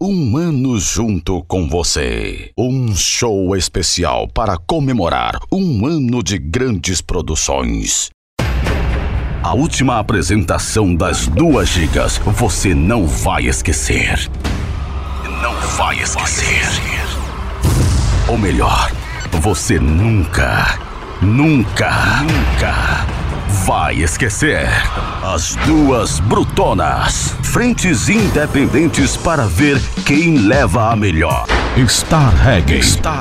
Um ano junto com você. Um show especial para comemorar um ano de grandes produções. A última apresentação das 2 gigas você não vai esquecer. Não vai esquecer. Ou melhor, você nunca vai esquecer. As 2 brutonas. Frentes independentes para ver quem leva a melhor. Star Reggae.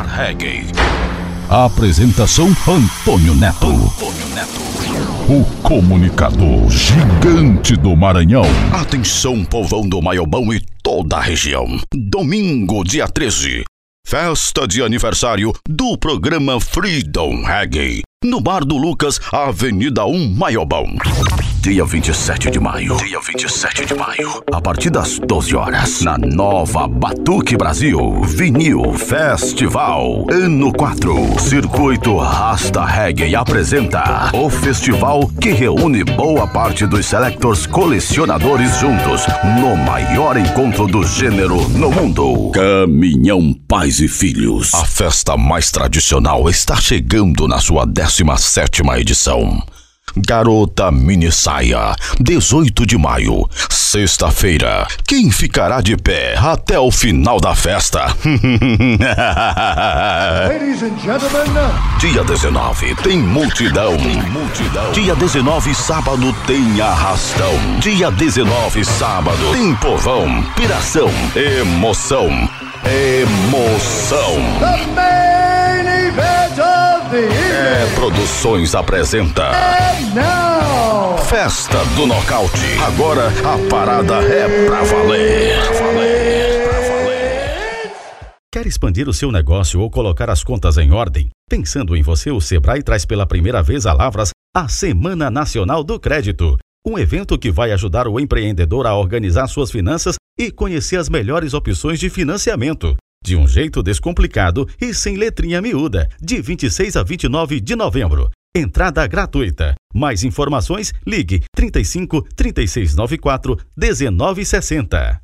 A apresentação Antônio Neto. O comunicador gigante do Maranhão. Atenção, povão do Maiobão e toda a região. Domingo, dia 13. Festa de aniversário do programa Freedom Reggae. No Bar do Lucas, Avenida 1 Maiobão. Dia 27 de maio. A partir das 12 horas. Na Nova Batuque Brasil. Vinil Festival. Ano 4. Circuito Rasta Reggae apresenta o festival que reúne boa parte dos selectors colecionadores juntos no maior encontro do gênero no mundo. Caminhão Pais e Filhos. A festa mais tradicional está chegando na sua 17ª edição. Garota Mini Saia, 18 de maio, sexta-feira. Quem ficará de pé até o final da festa? Ladies and gentlemen. Dia 19 tem multidão. Dia 19, sábado, tem arrastão. Dia 19, sábado, tem povão, piração, emoção. The main event of the evening. Produções apresenta And now, Festa do Nocaute. Agora a parada é pra valer. Quer expandir o seu negócio ou colocar as contas em ordem? Pensando em você, o Sebrae traz pela primeira vez a Lavras a Semana Nacional do Crédito. Um evento que vai ajudar o empreendedor a organizar suas finanças e conhecer as melhores opções de financiamento. De um jeito descomplicado e sem letrinha miúda, de 26 a 29 de novembro. Entrada gratuita. Mais informações, ligue 35 3694 1960.